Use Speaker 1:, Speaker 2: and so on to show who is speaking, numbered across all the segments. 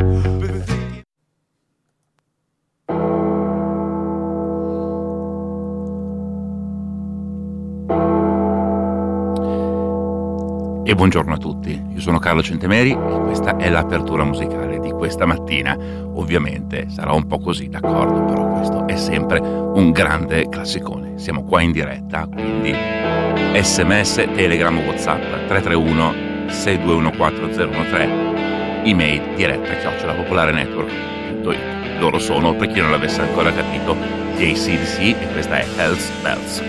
Speaker 1: E buongiorno a tutti, io sono Carlo Centemeri e questa è l'apertura musicale di questa mattina. Ovviamente sarà un po' così, d'accordo, però questo è sempre un grande classicone. Siamo qua in diretta, quindi SMS, Telegram, WhatsApp 331 6214013, email diretta@popolarenetwork.it. Loro sono, per chi non l'avesse ancora capito, gli AC/DC e questa è Hells Bells.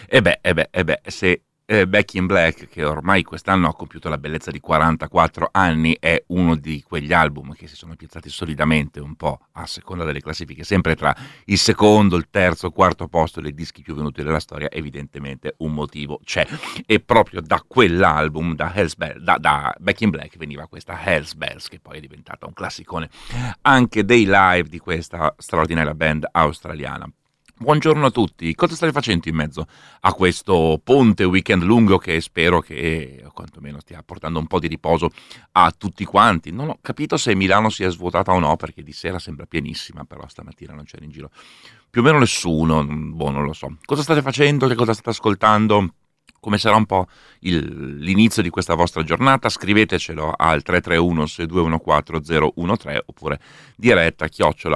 Speaker 1: Se Back in Black, che ormai quest'anno ha compiuto la bellezza di 44 anni, è uno di quegli album che si sono piazzati solidamente un po' a seconda delle classifiche, sempre tra il secondo, il terzo, quarto posto dei dischi più venuti della storia, evidentemente un motivo c'è. E proprio da quell'album, da Back in Black, veniva questa Hell's Bells, che poi è diventata un classicone anche dei live di questa straordinaria band australiana. Buongiorno a tutti, cosa state facendo in mezzo a questo ponte weekend lungo che spero che quantomeno stia portando un po' di riposo a tutti quanti? Non ho capito se Milano sia svuotata o no, perché di sera sembra pienissima, però stamattina non c'era in giro più o meno nessuno, non lo so. Cosa state facendo, che cosa state ascoltando? Come sarà un po' l'inizio di questa vostra giornata? Scrivetecelo al 331-6214-013 oppure diretta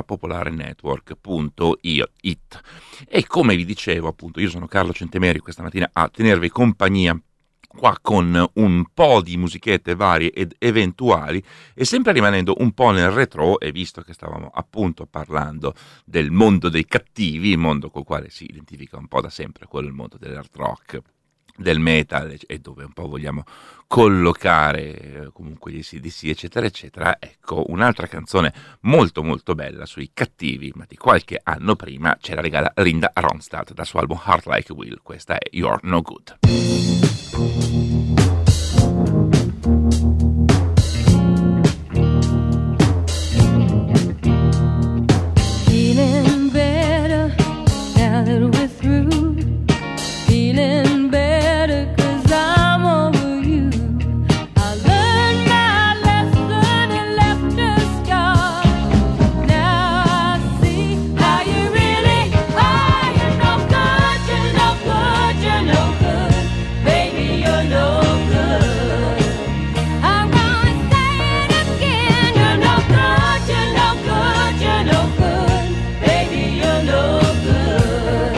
Speaker 1: @popolarenetwork.it. E come vi dicevo, appunto, io sono Carlo Centemeri questa mattina a tenervi compagnia qua con un po' di musichette varie ed eventuali, e sempre rimanendo un po' nel retro, e visto che stavamo appunto parlando del mondo dei cattivi, mondo col quale si identifica un po' da sempre, quello il mondo dell'hard rock, del metal, e dove un po' vogliamo collocare comunque gli AC/DC eccetera eccetera, ecco un'altra canzone molto molto bella sui cattivi, ma di qualche anno prima, ce la regala Linda Ronstadt dal suo album Heart Like a Wheel. Questa è You're No Good.
Speaker 2: Feeling better now that we're through. Feeling better 'cause I'm over you. I learned my lesson and left a scar. Now I see how you really are. You're no good, you're no good, you're no good. Baby, you're no good. I'm gonna say it again. You're no good, you're no good, you're no good. Baby, you're no good.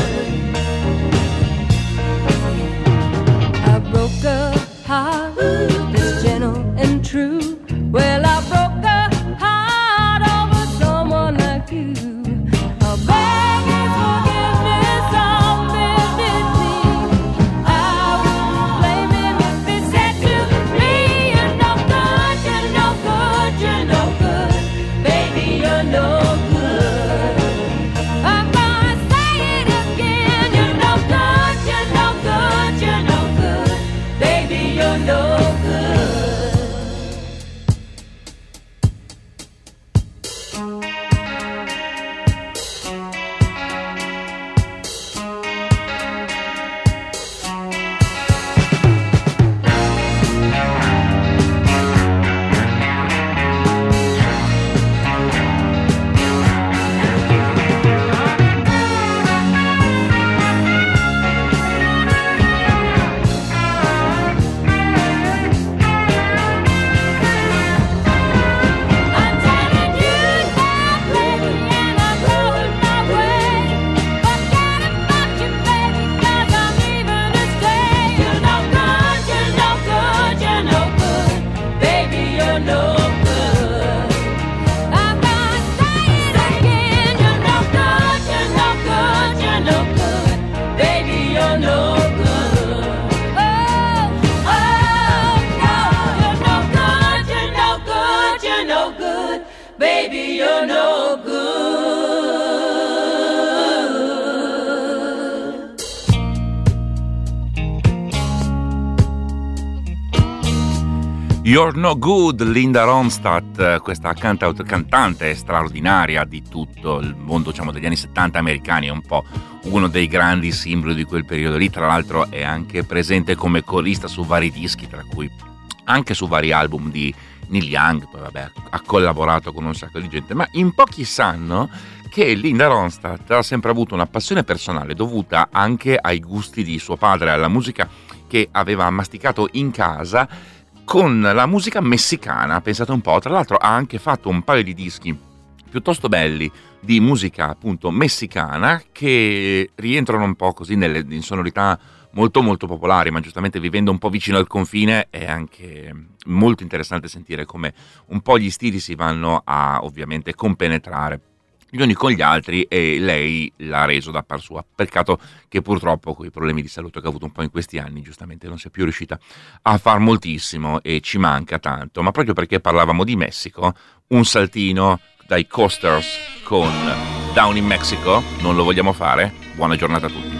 Speaker 2: I broke a heart that's gentle and true. Well, I broke a heart over someone like you. I beg your forgiveness on bended knee. I wouldn't blame him if he said to me, you're no good, you're no good, you're no good. Baby, you're no good. I'm gonna say it again. You're no good, you're no good, you're no good. Baby, you're no good. I'm telling you now, baby, and I'm going my way. Forget about you, baby, 'cause I'm leaving to stay. You're no good, you're no good, you're no good. Baby, you're no good. I'm gonna say it again. You're no good, you're no good, you're no good. Baby, you're no good. Oh, no, you're no good, you're no good, you're no good. Baby, you're no good.
Speaker 1: You're No Good, Linda Ronstadt, questa cantante straordinaria di tutto il mondo, diciamo, degli anni 70 americani, è un po' uno dei grandi simboli di quel periodo lì. Tra l'altro è anche presente come corista su vari dischi, tra cui anche su vari album di Neil Young. Poi vabbè, ha collaborato con un sacco di gente, ma in pochi sanno che Linda Ronstadt ha sempre avuto una passione personale dovuta anche ai gusti di suo padre, alla musica che aveva masticato in casa con la musica messicana. Pensate un po', tra l'altro ha anche fatto un paio di dischi piuttosto belli di musica appunto messicana, che rientrano un po' così in sonorità molto molto popolari, ma giustamente vivendo un po' vicino al confine è anche molto interessante sentire come un po' gli stili si vanno a ovviamente compenetrare gli uni con gli altri, e lei l'ha reso da par sua. Peccato che purtroppo con i problemi di salute che ha avuto un po' in questi anni, giustamente non si è più riuscita a far moltissimo e ci manca tanto. Ma proprio perché parlavamo di Messico, un saltino dai Coasters con Down in Mexico non lo vogliamo fare? Buona giornata a tutti.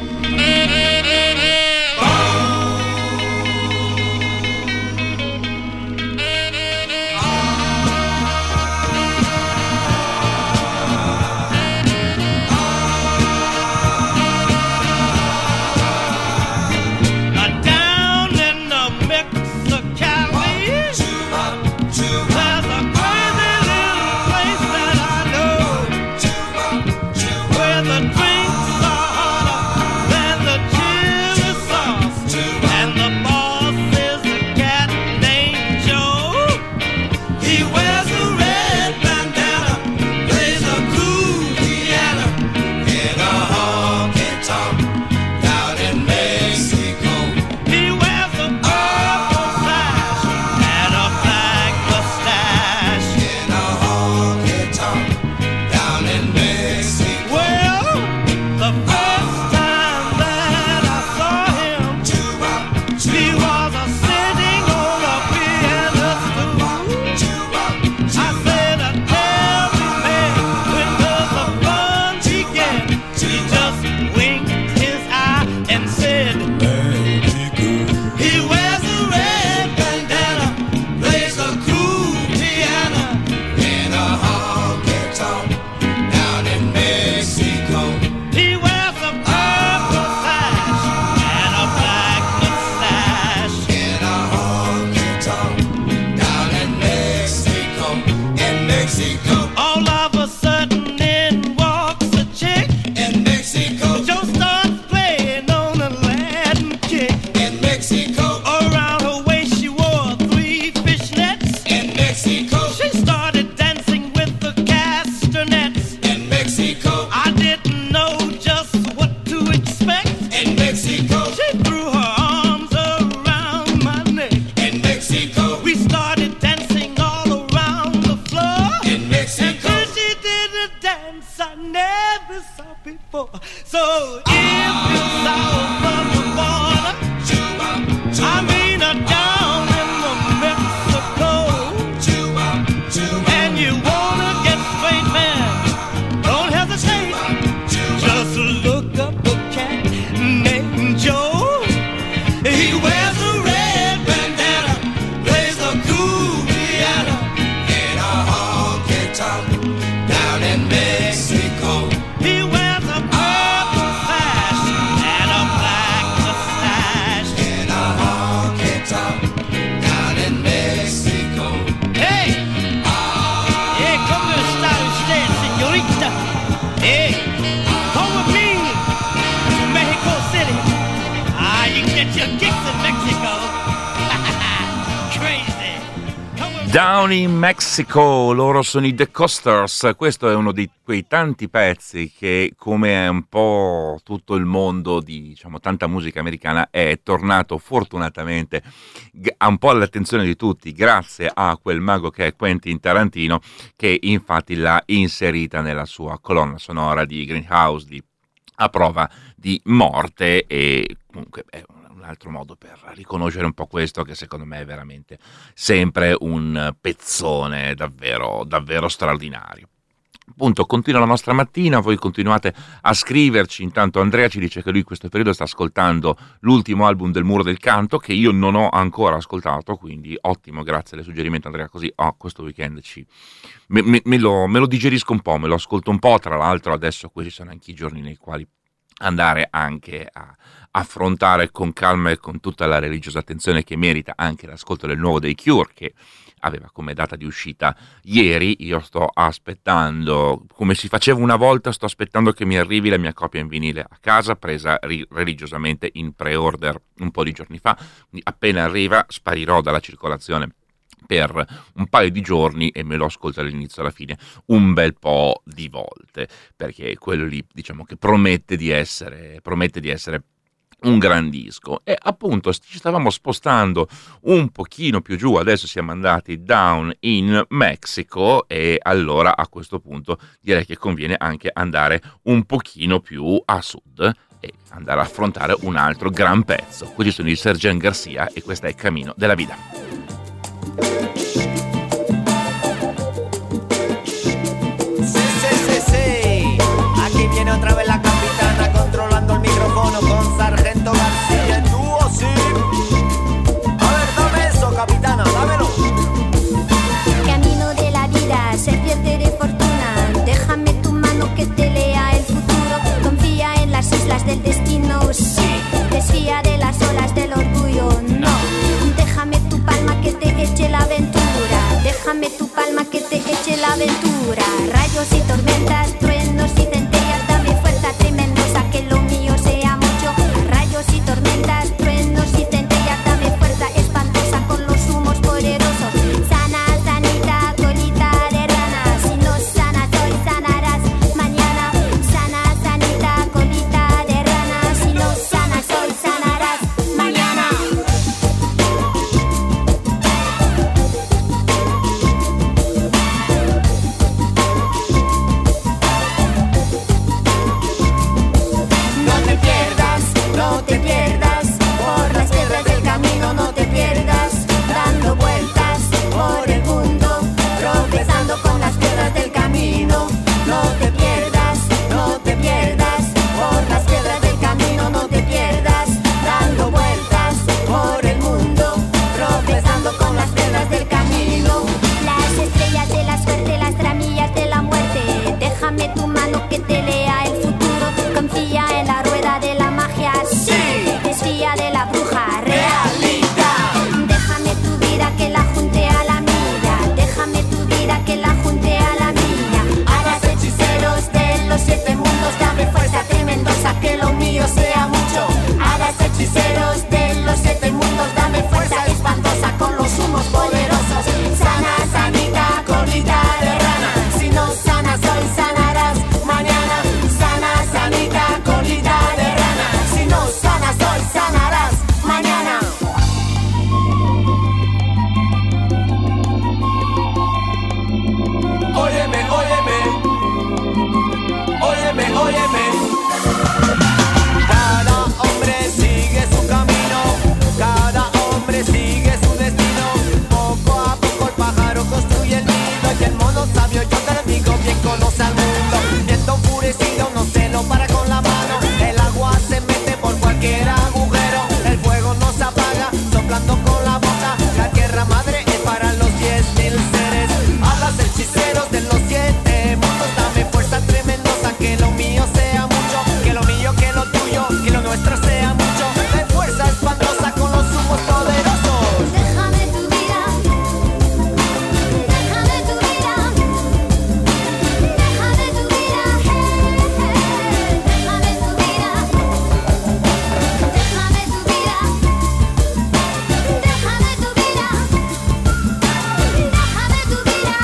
Speaker 1: Down in Mexico, loro sono i The Coasters. Questo è uno di quei tanti pezzi che, come un po' tutto il mondo di, diciamo, tanta musica americana, è tornato fortunatamente un po' all'attenzione di tutti grazie a quel mago che è Quentin Tarantino, che infatti l'ha inserita nella sua colonna sonora di Grindhouse, di A prova di morte, e comunque è un altro modo per riconoscere un po' questo, che secondo me è veramente sempre un pezzone davvero, davvero straordinario. Appunto, continua la nostra mattina, voi continuate a scriverci. Intanto Andrea ci dice che lui in questo periodo sta ascoltando l'ultimo album del Muro del Canto, che io non ho ancora ascoltato, quindi ottimo, grazie del suggerimento Andrea, così questo weekend me lo digerisco un po', me lo ascolto un po'. Tra l'altro adesso questi sono anche i giorni nei quali andare anche a affrontare con calma e con tutta la religiosa attenzione che merita anche l'ascolto del nuovo dei Cure, che aveva come data di uscita ieri. Io sto aspettando, come si faceva una volta, sto aspettando che mi arrivi la mia copia in vinile a casa, presa religiosamente in pre-order un po' di giorni fa. Quindi appena arriva sparirò dalla circolazione per un paio di giorni e me lo ascolto dall'inizio alla fine un bel po' di volte, perché quello lì, diciamo, che promette di essere un gran disco. E appunto ci stavamo spostando un pochino più giù, adesso siamo andati down in Mexico, e allora a questo punto direi che conviene anche andare un pochino più a sud e andare a affrontare un altro gran pezzo. Questi sono i Sergent Garcia e questo è il Camino della Vida.
Speaker 3: Sí, aquí viene otra vez la capitana controlando el micrófono con Sargento García en dúo, sí. A ver, dame eso, capitana, dámelo.
Speaker 4: Camino de la vida, se pierde de fortuna. Déjame tu mano que te lea el futuro. Confía en las islas del destino, sí. Desfía de las olas del orgullo, no. Déjame tu palma que te eche la aventura. Déjame tu palma que te eche la aventura. Rayos y tormentas, truenos y centellas, dame fuerza tremendosa, que lo mío sea mucho. Rayos y tormentas, truenos y centellas, dame fuerza espantosa con los humos poderosos. Sana, sanita, colita de rana, si no sanas hoy sanarás mañana. Sana, sanita, colita de rana, si no sanas hoy sanarás mañana. No te pierdas, por las piedras del camino, no te pierdas, dando vueltas por el mundo, tropezando con las piedras del camino. No te pierdas, por las piedras del camino, no te pierdas, dando vueltas por el mundo, tropezando con las piedras del camino. Las estrellas de la suerte, las ramillas de la muerte, déjame tu mano que te lea el futuro, confía en la rueda de la magia, sí, desfía de la bruja, realidad. Déjame tu vida que la junte a la mía, déjame tu vida que la junte a la mía. Hadas hechiceros de los 7 mundos, dame fuerza tremendosa, que lo mío sea mucho. Hadas hechiceros de los 7 mundos, dame fuerza espantosa con los humos poderosos. Sana, sanita, colita de rana, si no sanas hoy sanarás mañana. Sana, sanita, colita de rana, si no sanas hoy sanarás mañana.
Speaker 3: Óyeme, óyeme, óyeme, óyeme. Cada hombre sigue su camino, cada hombre sigue su destino. Poco a poco el pájaro construye el nido y el mono sabio, yo te lo digo, bien conoce al mundo. Viento enfurecido no se lo para con la mano, el agua se mete por cualquier agujero, el fuego no se apaga soplando con la boca. La tierra madre es para los 10.000 seres. Hablas hechiceros de los 7 mundos, dame fuerza tremendosa, que lo mío sea mucho, que lo mío, que lo tuyo, que lo nuestro sea mucho. De fuerza espantosa con los humos poderosos.
Speaker 4: Déjame tu vida, déjame tu vida, déjame tu vida, déjame tu vida, déjame tu vida, déjame tu vida, déjame tu vida,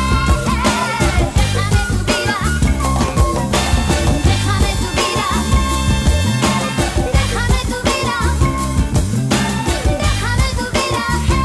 Speaker 4: déjame tu vida, déjame tu vida, déjame tu vida, déjame tu vida.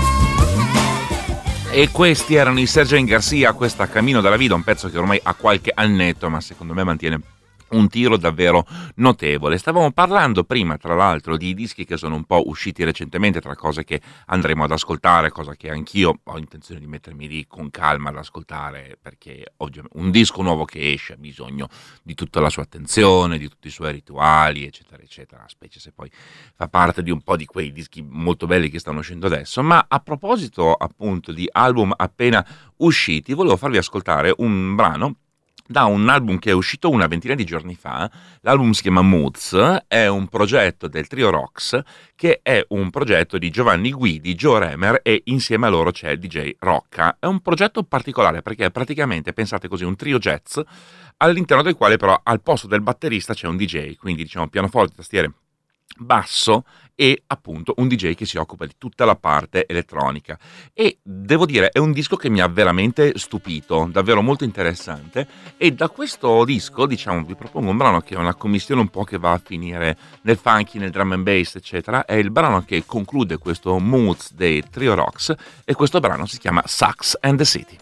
Speaker 1: E questi erano i Sergent Garcia, questa Camino della Vida, un pezzo che ormai ha qualche annetto, ma secondo me mantiene un tiro davvero notevole. Stavamo parlando prima, tra l'altro, di dischi che sono un po' usciti recentemente, tra cose che andremo ad ascoltare, cosa che anch'io ho intenzione di mettermi lì con calma ad ascoltare, perché ovviamente un disco nuovo che esce ha bisogno di tutta la sua attenzione, di tutti i suoi rituali, eccetera, eccetera, specie se poi fa parte di un po' di quei dischi molto belli che stanno uscendo adesso. Ma a proposito appunto di album appena usciti, volevo farvi ascoltare un brano da un album che è uscito una ventina di giorni fa. L'album si chiama Moods, è un progetto del trio Rox, che è un progetto di Giovanni Guidi, Joe Remer e insieme a loro c'è il DJ Rocca. È un progetto particolare perché praticamente, pensate così, un trio jazz all'interno del quale però al posto del batterista c'è un DJ, quindi diciamo pianoforte, tastiere basso e appunto un DJ che si occupa di tutta la parte elettronica, e devo dire è un disco che mi ha veramente stupito, davvero molto interessante. E da questo disco, diciamo, vi propongo un brano che è una commistione un po' che va a finire nel funky, nel drum and bass eccetera. È il brano che conclude questo Moods dei Trio Rocks, e questo brano si chiama Sax and the City.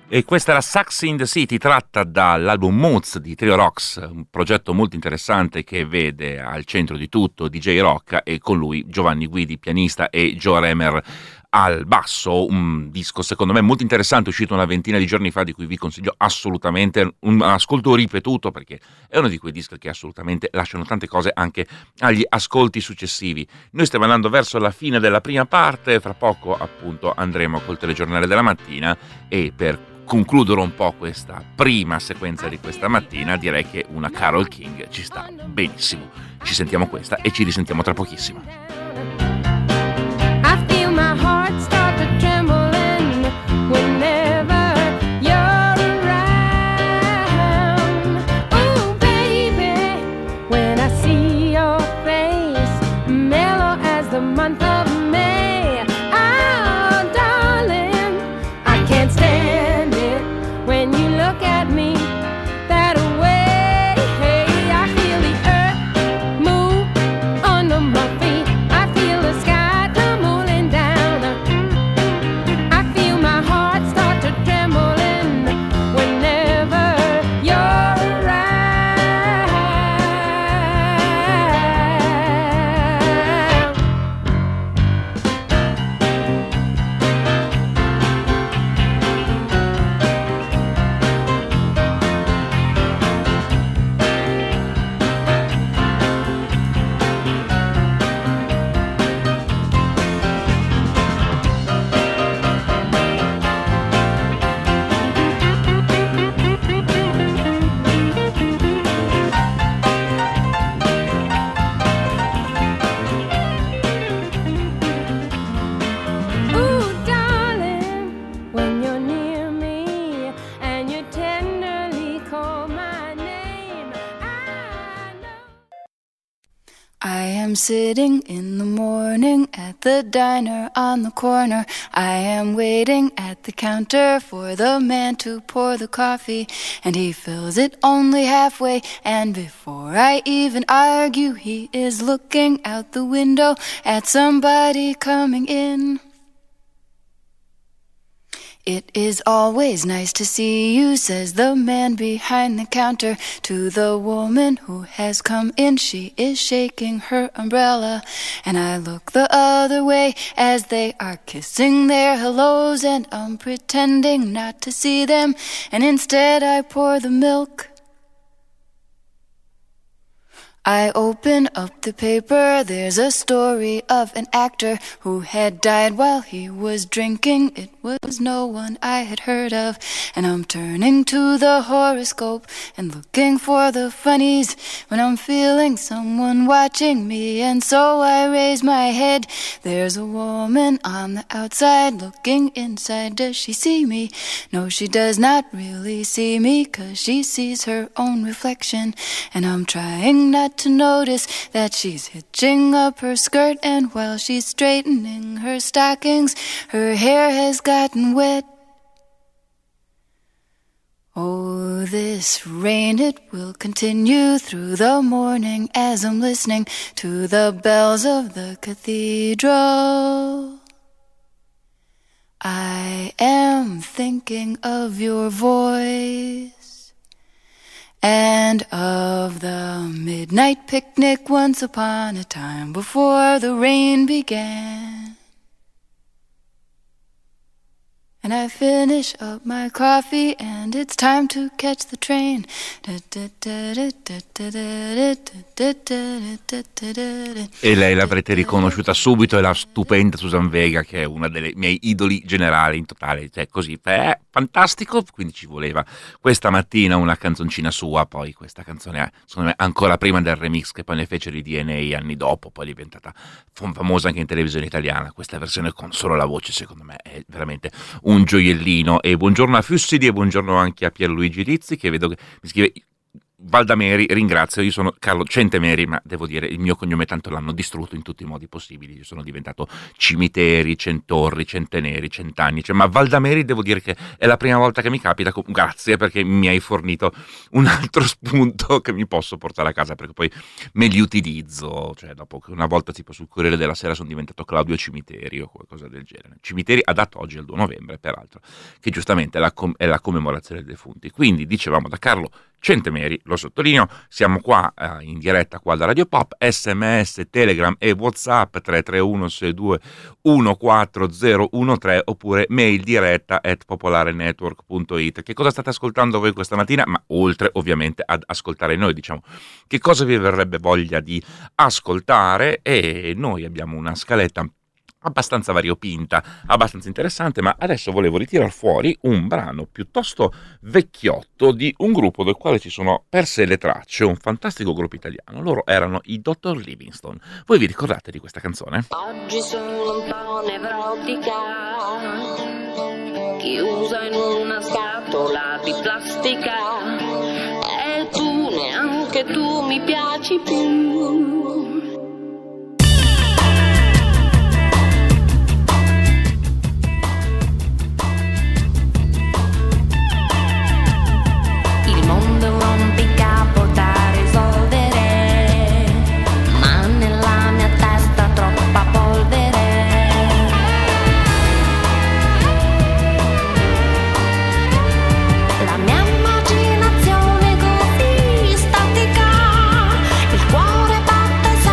Speaker 1: E questa era Sax in the City, tratta dall'album Moods di Trio Rocks, un progetto molto interessante che vede al centro di tutto DJ Rocca e con lui Giovanni Guidi, pianista, e Joe Remer al basso. Un disco secondo me molto interessante, uscito una ventina di giorni fa, di cui vi consiglio assolutamente un ascolto ripetuto, perché è uno di quei dischi che assolutamente lasciano tante cose anche agli ascolti successivi. Noi stiamo andando verso la fine della prima parte, fra poco appunto andremo col telegiornale della mattina, e per concludere un po' questa prima sequenza di questa mattina direi che una Carole King ci sta benissimo. Ci sentiamo questa e ci risentiamo tra pochissimo.
Speaker 2: I feel my heart start to trembling whenever you're around. Ooh, baby, when I see your face, mellow as the month of May. Oh, darling, I can't stand it when you look at me that way. I feel the earth move under my feet. I feel the sky come rolling down. I feel my heart start to trembling whenever you're around. Ooh, darling, when you're near me and you tenderly call my name, I know.
Speaker 5: I am sitting in the morning at the diner on the corner. I am waiting at the counter for the man to pour the coffee, and he fills it only halfway, and before I even argue, he is looking out the window at somebody coming in. It is always nice to see you, says the man behind the counter to the woman who has come in. She is shaking her umbrella, and I look the other way as they are kissing their hellos, and I'm pretending not to see them, and instead I pour the milk. I open up the paper, there's a story of an actor who had died while he was drinking. It was no one I had heard of, and I'm turning to the horoscope and looking for the funnies when I'm feeling someone watching me, and so I raise my head. There's a woman on the outside looking inside. Does she see me? No, she does not really see me, 'cause she sees her own reflection, and I'm trying not to notice that she's hitching up her skirt, and while she's straightening her stockings, her hair has gotten wet. Oh, this rain, it will continue through the morning as I'm listening to the bells of the cathedral. I am thinking of your voice and of the midnight picnic once upon a time before the rain began. And I finish up my coffee and it's time to catch the train.
Speaker 1: E lei l'avrete riconosciuta subito, è la stupenda Susan Vega, che è una delle miei idoli generali in totale, cioè così, fantastico, quindi ci voleva questa mattina una canzoncina sua. Poi questa canzone, secondo me, ancora prima del remix che poi ne fecero i DNA anni dopo, poi è diventata famosa anche in televisione italiana. Questa versione con solo la voce, secondo me, è veramente un gioiellino. E buongiorno a Fussidi e buongiorno anche a Pierluigi Rizzi, che vedo che mi scrive: Valdameri, ringrazio, io sono Carlo Centemeri, ma devo dire il mio cognome tanto l'hanno distrutto in tutti i modi possibili, io sono diventato Cimiteri, Centorri, Centeneri, Centanni, cioè, ma Valdameri devo dire che è la prima volta che mi capita, grazie perché mi hai fornito un altro spunto che mi posso portare a casa, perché poi me li utilizzo, cioè dopo che una volta tipo sul Corriere della Sera sono diventato Claudio Cimiteri o qualcosa del genere. Cimiteri ha dato oggi, il 2 novembre peraltro, che giustamente è la commemorazione dei defunti, quindi dicevamo da Carlo Centemeri, lo sottolineo, siamo qua in diretta qua da Radio Pop, SMS, Telegram e WhatsApp 33162140013 oppure mail diretta @popolarenetwork.it. Che cosa state ascoltando voi questa mattina? Ma oltre ovviamente ad ascoltare noi, diciamo, che cosa vi verrebbe voglia di ascoltare? E noi abbiamo una scaletta abbastanza variopinta, abbastanza interessante, ma adesso volevo ritirare fuori un brano piuttosto vecchiotto di un gruppo del quale ci sono perse le tracce, un fantastico gruppo italiano. Loro erano i Dr. Livingstone. Voi vi ricordate di questa canzone?
Speaker 6: Oggi sono un po' nevrotica, chiusa in una scatola di plastica, e tu, neanche tu mi piaci più.
Speaker 4: Immaginazione così statica, il cuore batte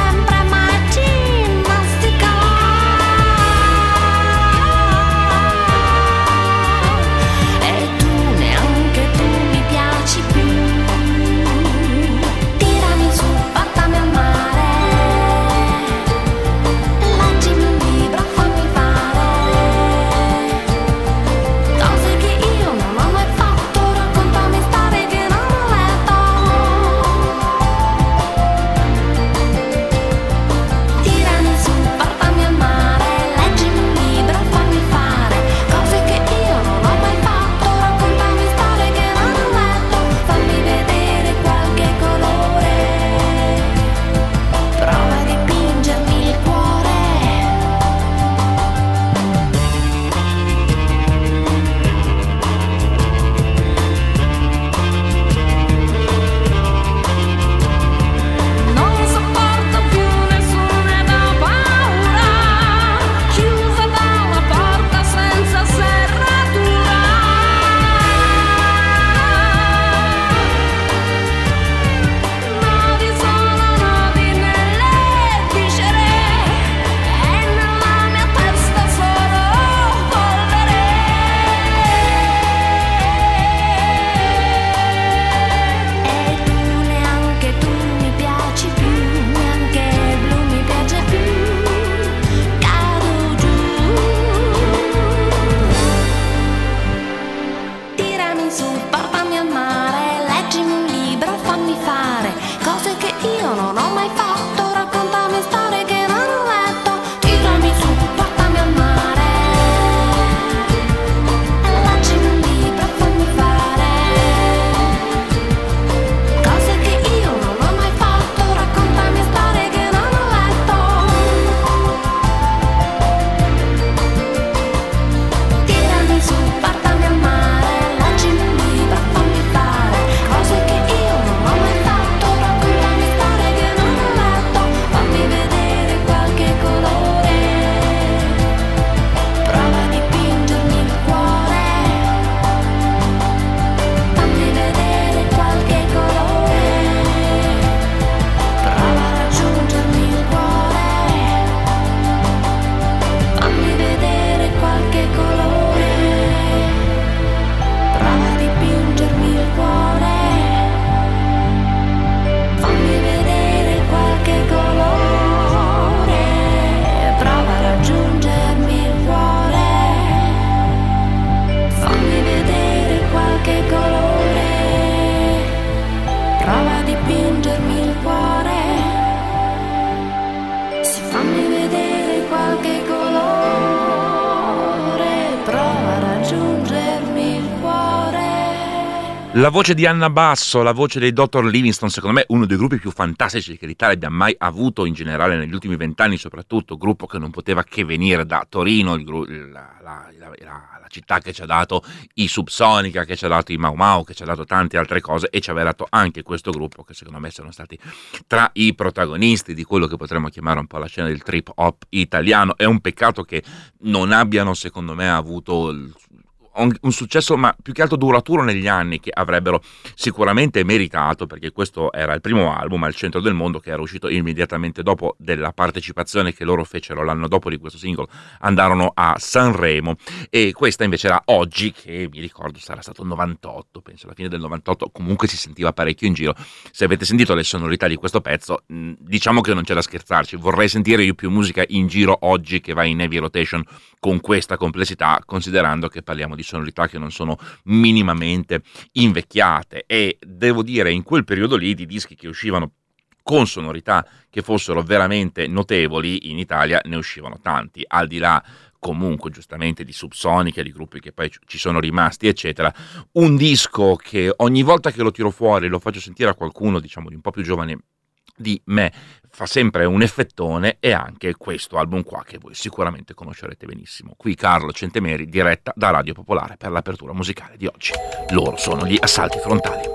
Speaker 1: La voce di Anna Basso, la voce dei Dr. Livingstone, secondo me uno dei gruppi più fantastici che l'Italia abbia mai avuto in generale negli ultimi 20 anni, soprattutto gruppo che non poteva che venire da Torino, la città che ci ha dato i Subsonica, che ci ha dato i Mau Mau, che ci ha dato tante altre cose, e ci aveva dato anche questo gruppo che secondo me sono stati tra i protagonisti di quello che potremmo chiamare un po' la scena del trip hop italiano. È un peccato che non abbiano, secondo me, avuto un successo, ma più che altro duraturo negli anni, che avrebbero sicuramente meritato, perché questo era il primo album al centro del mondo, che era uscito immediatamente dopo della partecipazione che loro fecero l'anno dopo di questo singolo, andarono a Sanremo, e questa invece era Oggi, che mi ricordo sarà stato il 98, penso alla fine del 98, comunque si sentiva parecchio in giro. Se avete sentito le sonorità di questo pezzo, diciamo che non c'è da scherzarci. Vorrei sentire io più musica in giro oggi che va in heavy rotation con questa complessità, considerando che parliamo di sonorità che non sono minimamente invecchiate, e devo dire in quel periodo lì di dischi che uscivano con sonorità che fossero veramente notevoli in Italia ne uscivano tanti, al di là comunque giustamente di Subsonica, di gruppi che poi ci sono rimasti eccetera. Un disco che ogni volta che lo tiro fuori lo faccio sentire a qualcuno, diciamo di un po' più giovane di me, fa sempre un effettone, e anche questo album qua che voi sicuramente conoscerete benissimo. Qui Carlo Centemeri, diretta da Radio Popolare per l'apertura musicale di oggi. Loro sono gli Assalti Frontali.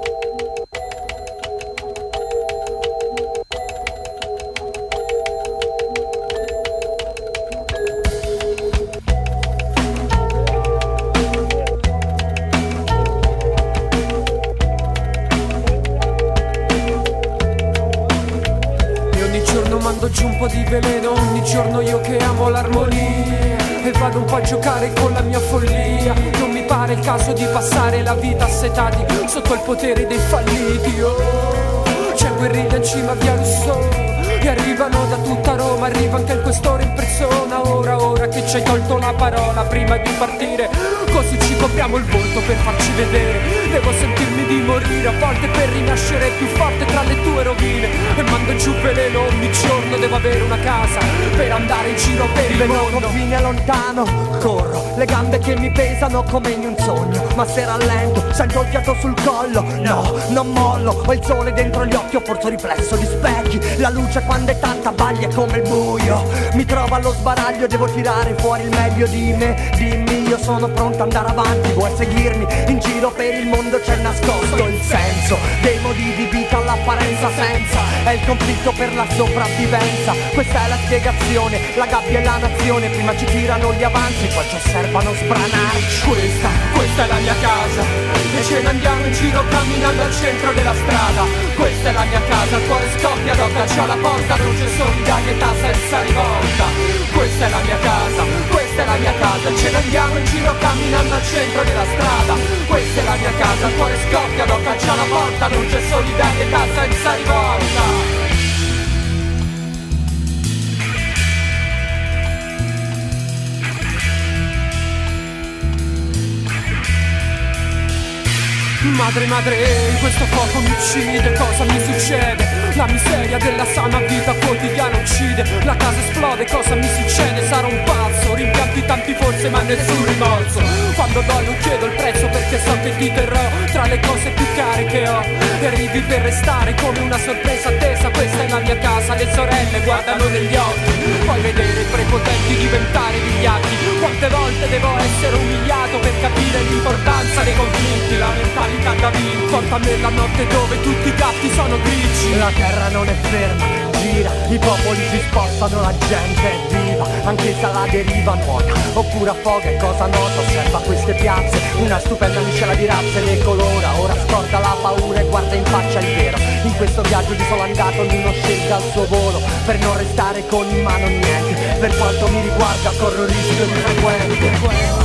Speaker 7: Mando giù un po' di veleno ogni giorno, io che amo l'armonia, e vado un po' a giocare con la mia follia. Non mi pare il caso di passare la vita assetati sotto il potere dei falliti. Oh, c'è guerriglia in cima a via Rousseau, e arrivano da tutta Roma, arriva anche il questore in persona. Ora che ci hai tolto la parola prima di partire, così ci copriamo il volto per farci vedere. Devo sentirmi di morire a volte per rinascere più forte tra le tue rovine, e mando giù veleno ogni giorno. Devo avere una casa per andare in giro per il mondo.
Speaker 3: Confine lontano, corro, le gambe che mi pesano come in un sogno, ma se rallento sento il fiato sul collo. No, non mollo, ho il sole dentro gli occhi, ho forse riflesso di specchi. La luce quando è tanta baglia è come il buio, mi trovo allo sbaraglio, devo tirare fuori il meglio di me. Dimmi, io sono pronto ad andare avanti, vuoi seguirmi? In giro per il mondo c'è nascosto il senso dei modi di vita all'apparenza senza, è il conflitto per la sopravvivenza. Questa è la spiegazione, la gabbia e la nazione, prima ci tirano gli avanzi, poi ci osservano sbranarci.
Speaker 7: Questa è la mia casa, e ce ne andiamo in giro camminando al centro della strada. Questa è la mia casa, il cuore scoppia, tocca c'è la porta, non c'è solidarietà senza rivolta. Questa è la mia casa, questa è la mia casa, ce ne andiamo in giro camminando al centro della strada. Questa è la mia casa, il cuore scoppia, tocca c'è la porta, non c'è solidarietà senza rivolta. Madre, questo fuoco mi uccide, cosa mi succede? La miseria della sana vita quotidiana uccide. La casa esplode, cosa mi succede? Sarò un pazzo, rimpianti tanti forse ma nessun rimorso. Quando do non chiedo il prezzo perché so che ti terrò tra le cose più care che ho, e arrivi per restare come una sorpresa attesa. Questa è la mia casa, le sorelle guardano negli occhi, puoi vedere i prepotenti diventare vigliacchi. Quante volte devo essere umiliato per capire l'importanza dei conflitti, la mentalità da vivo. Portami nella notte dove tutti i gatti sono grigi.
Speaker 3: La terra non è ferma, gira, i popoli si spostano, la gente è viva, anche se alla deriva nuota oppure affoga, è cosa nota. Osserva queste piazze, una stupenda miscela di razze, le colora. Ora scorda la paura e guarda in faccia il vero. In questo viaggio di solo andato ognuno scelga il suo volo, per non restare con in mano niente. Per quanto mi riguarda corro rischio di frequente.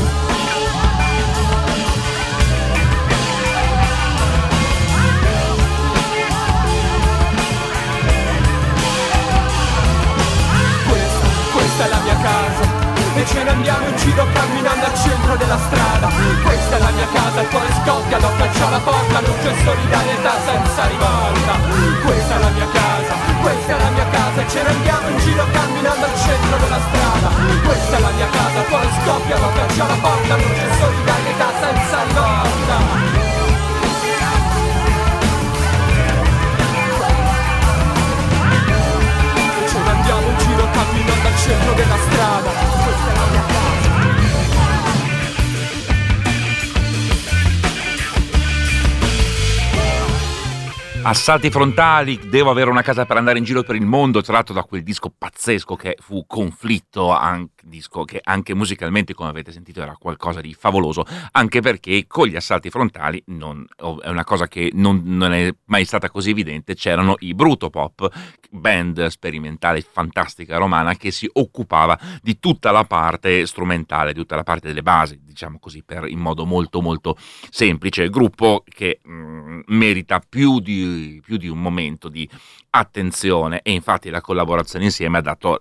Speaker 7: Questa è la mia casa, e ce ne andiamo in giro camminando al centro della strada. Questa è la mia casa, il cuore scoppia, lo caccia alla porta, non c'è solidarietà senza rivolta. Questa è la mia casa, questa è la mia casa, e ce ne andiamo in giro camminando al centro della strada. Questa è la mia casa, il cuore scoppia, lo caccia alla porta, non c'è solidarietà senza rivolta.
Speaker 1: Assalti frontali, devo avere una casa per andare in giro per il mondo, tratto da quel disco pazzesco che fu Conflitto, disco che anche musicalmente, come avete sentito, era qualcosa di favoloso, anche perché con gli Assalti frontali, è una cosa che non è mai stata così evidente, c'erano i Bruto Pop, band sperimentale fantastica romana che si occupava di tutta la parte strumentale, di tutta la parte delle basi, diciamo così, in modo molto molto semplice, gruppo che merita più di un momento di attenzione, e infatti la collaborazione insieme ha dato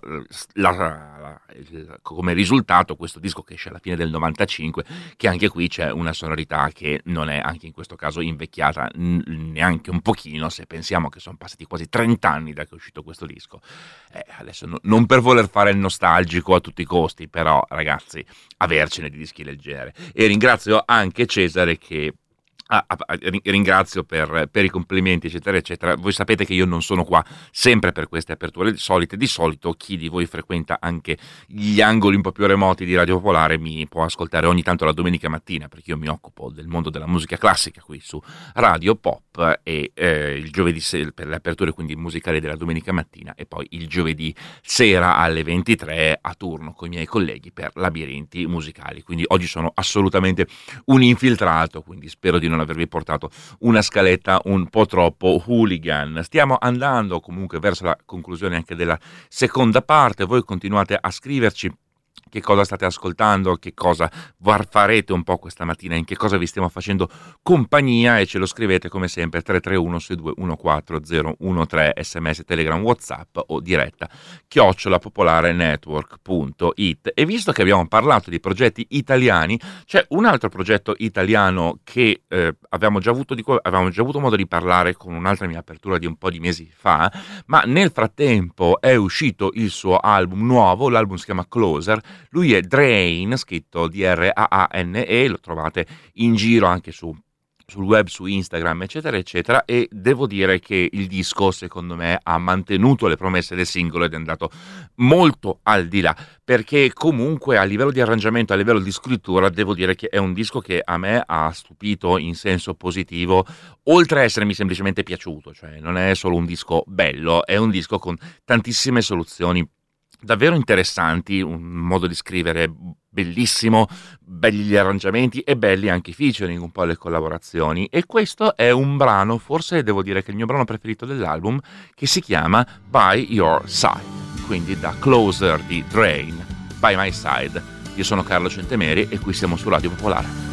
Speaker 1: come risultato questo disco che esce alla fine del 95, che anche qui c'è una sonorità che non è anche in questo caso invecchiata neanche un pochino, se pensiamo che sono passati quasi 30 anni da che è uscito questo disco. Adesso non per voler fare il nostalgico a tutti i costi, però ragazzi, avercene di dischi del genere. E ringrazio anche Cesare che ringrazio per i complimenti eccetera eccetera. Voi sapete che io non sono qua sempre per queste aperture solite. Di solito chi di voi frequenta anche gli angoli un po' più remoti di Radio Popolare mi può ascoltare ogni tanto la domenica mattina, perché io mi occupo del mondo della musica classica qui su Radio Pop, e il giovedì per le aperture quindi musicali della domenica mattina, e poi il giovedì sera alle 23 a turno con i miei colleghi per labirinti musicali. Quindi oggi sono assolutamente un infiltrato, quindi spero di non avervi portato una scaletta un po' troppo hooligan. Stiamo andando comunque verso la conclusione anche della seconda parte. Voi continuate a scriverci che cosa state ascoltando, che cosa farete un po' questa mattina, in che cosa vi stiamo facendo compagnia, e ce lo scrivete come sempre 331-6214-013, sms, telegram, whatsapp o diretta @popolarenetwork.it. E visto che abbiamo parlato di progetti italiani, c'è un altro progetto italiano che avevamo già avuto modo di parlare con un'altra mia apertura di un po' di mesi fa, ma nel frattempo è uscito il suo album nuovo. L'album si chiama Closer. Lui è Draane, scritto Draane, lo trovate in giro anche sul web, su Instagram, eccetera, eccetera, e devo dire che il disco, secondo me, ha mantenuto le promesse del singolo ed è andato molto al di là, perché comunque a livello di arrangiamento, a livello di scrittura, devo dire che è un disco che a me ha stupito in senso positivo, oltre a essermi semplicemente piaciuto, cioè non è solo un disco bello, è un disco con tantissime soluzioni davvero interessanti, un modo di scrivere bellissimo, belli gli arrangiamenti e belli anche i featuring, un po' le collaborazioni. E questo è un brano, forse devo dire che è il mio brano preferito dell'album, che si chiama By Your Side, quindi da Closer di Draane, By My Side. Io sono Carlo Centemeri e qui siamo su Radio Popolare.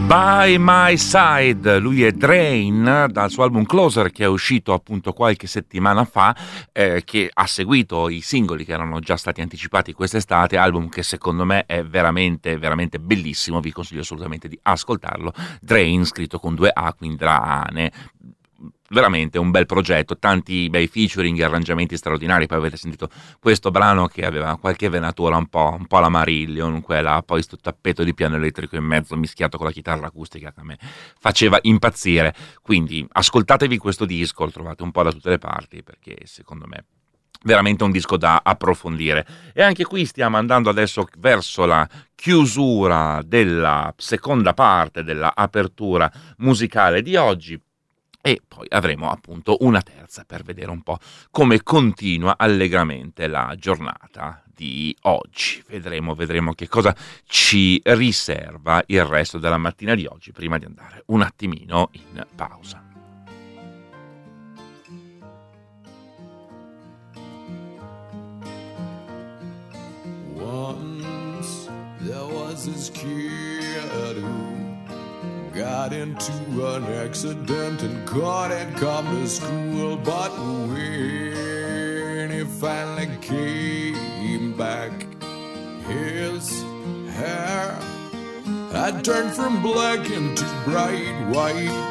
Speaker 1: By My Side, lui è Drain, dal suo album Closer che è uscito appunto qualche settimana fa, che ha seguito i singoli che erano già stati anticipati quest'estate, album che secondo me è veramente veramente bellissimo, vi consiglio assolutamente di ascoltarlo. Drain scritto con 2 A, quindi Draane. Veramente un bel progetto, tanti bei featuring, arrangiamenti straordinari. Poi avete sentito questo brano che aveva qualche venatura un po' la Marillion, quella, poi sto tappeto di piano elettrico in mezzo mischiato con la chitarra acustica che a me faceva impazzire. Quindi ascoltatevi questo disco, lo trovate un po' da tutte le parti perché secondo me veramente un disco da approfondire. E anche qui stiamo andando adesso verso la chiusura della seconda parte della apertura musicale di oggi. E poi avremo appunto una terza per vedere un po' come continua allegramente la giornata di oggi. Vedremo che cosa ci riserva il resto della mattina di oggi prima di andare un attimino in pausa.
Speaker 8: Once there was this kid who got into an accident and couldn't come to school, but when he finally came back, his hair had turned from black into bright white.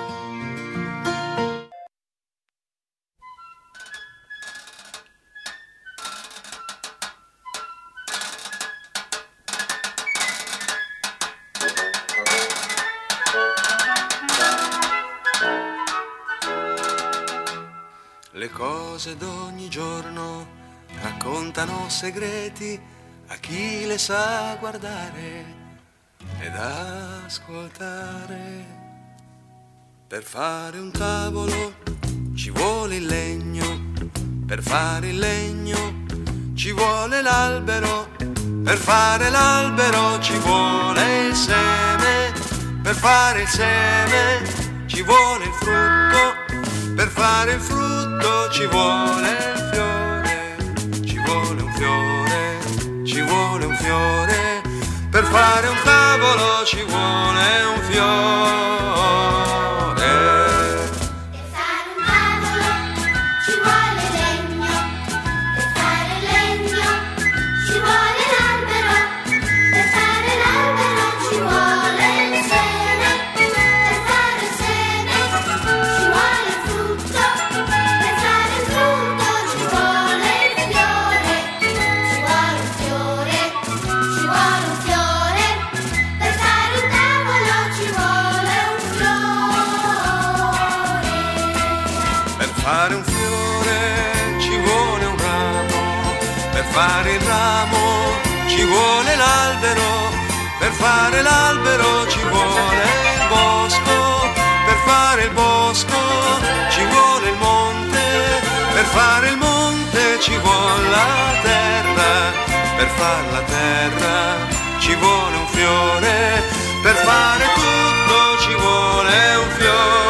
Speaker 9: Le cose d'ogni giorno raccontano segreti a chi le sa guardare ed ascoltare. Per fare un tavolo ci vuole il legno, per fare il legno ci vuole l'albero, per fare l'albero ci vuole il seme, per fare il seme ci vuole il frutto, per fare il frutto ci vuole il fiore, ci vuole un fiore, ci vuole un fiore, per fare un tavolo ci vuole un fiore.
Speaker 4: Per fare un tavolo ci vuole legno, per fare il legno ci vuole l'albero, per fare l'albero ci vuole il seme, per fare il seme ci vuole il frutto, per fare il frutto ci vuole il fiore, ci vuole un fiore, ci vuole un fiore, per fare un tavolo ci vuole un fiore.
Speaker 9: Per fare un fiore ci vuole un ramo, per fare il ramo ci vuole l'albero, per fare l'albero ci vuole il bosco, per fare il bosco ci vuole il monte, per fare il monte ci vuole la terra, per fare la terra ci vuole un fiore, per fare tutto ci vuole un fiore.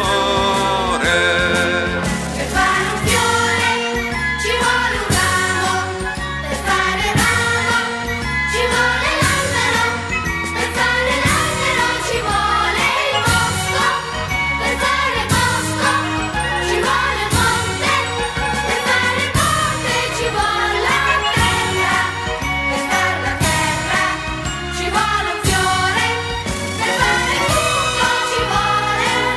Speaker 4: Per fare un fiore ci vuole un ramo, per fare il ramo ci vuole l'albero, per fare l'albero ci vuole il bosco, per fare il bosco ci vuole il monte, per fare il monte ci vuole la terra, per fare la terra ci vuole un fiore, per fare tutto ci vuole un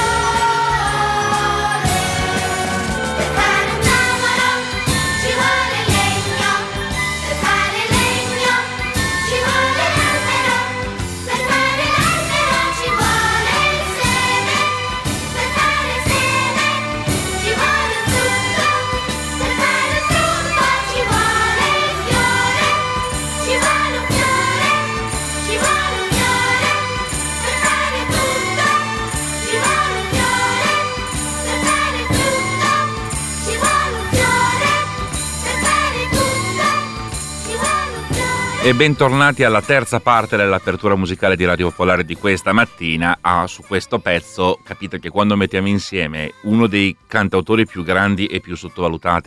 Speaker 4: fiore. Per fare un tavolo ci vuole legno, per fare legno ci vuole l'albero, per fare l'albero ci vuole il seme, per fare il seme ci vuole il frutto, per fare il frutto ci vuole il fiore, ci vuole un fiore, ci vuole un fiore, per fare tutto ci vuole un fiore, per fare il frutto ci vuole un fiore, per fare tutto ci vuole un fiore.
Speaker 1: E bentornati alla terza parte dell'apertura musicale di Radio Popolare di questa mattina. Su questo pezzo capite che quando mettiamo insieme uno dei cantautori più grandi e più sottovalutati